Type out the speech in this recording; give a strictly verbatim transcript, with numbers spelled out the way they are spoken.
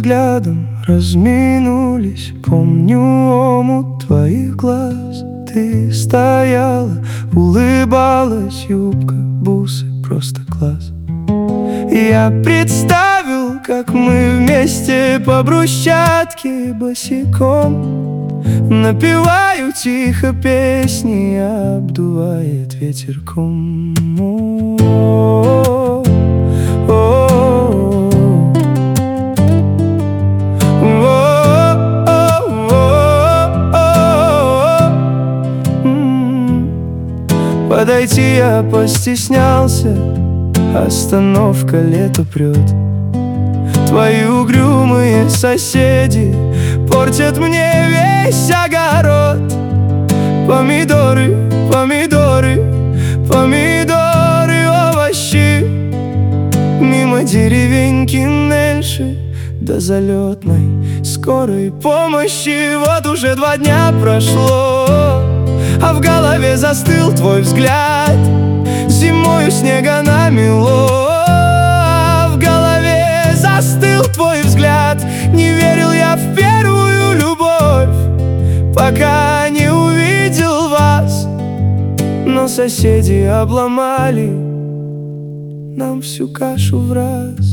взглядом разминулись. Помню омут твоих глаз. Ты стояла, улыбалась, юбка, бусы, просто класс. Я представил, как мы вместе по брусчатке босиком. Напеваю тихо песни, обдувает ветерком. Подойти я постеснялся, остановка, лето прет. Твои угрюмые соседи портят мне весь огород. Помидоры, помидоры, помидоры, овощи. Мимо деревеньки Нэнши до залетной скорой помощи. Вот уже два дня прошло, а в голове застыл твой взгляд. Зимою снега намело, а в голове застыл твой взгляд. Не верил я в первую любовь, пока не увидел вас. Но соседи обломали нам всю кашу в раз.